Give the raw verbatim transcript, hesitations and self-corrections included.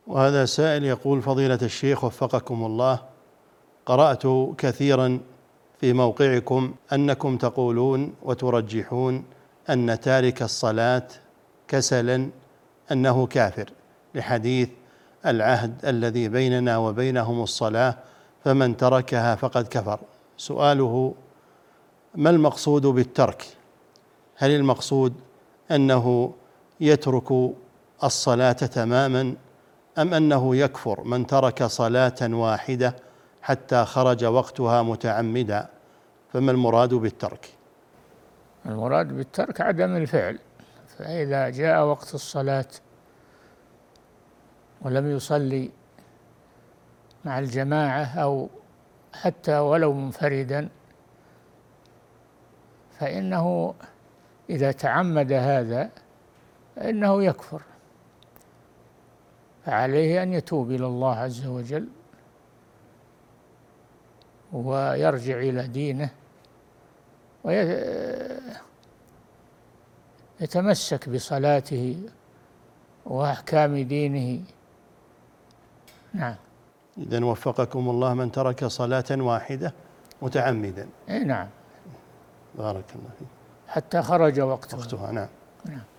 وهذا سائل يقول: فضيلة الشيخ وفقكم الله، قرأت كثيرا في موقعكم أنكم تقولون وترجحون أن تارك الصلاة كسلا أنه كافر، لحديث العهد الذي بيننا وبينهم الصلاة فمن تركها فقد كفر. سؤاله: ما المقصود بالترك؟ هل المقصود أنه يترك الصلاة تماما، أم أنه يكفر من ترك صلاة واحدة حتى خرج وقتها متعمدا؟ فما المراد بالترك؟ المراد بالترك عدم الفعل، فإذا جاء وقت الصلاة ولم يصلي مع الجماعة أو حتى ولو منفردا، فإنه إذا تعمد هذا فإنه يكفر، فعليه أن يتوب إلى الله عز وجل ويرجع إلى دينه ويتمسك بصلاته وأحكام دينه. نعم. إذن وفقكم الله، من ترك صلاة واحدة متعمدا. إيه نعم. بارك الله فيك. حتى خرج وقتها. وقتها نعم. نعم.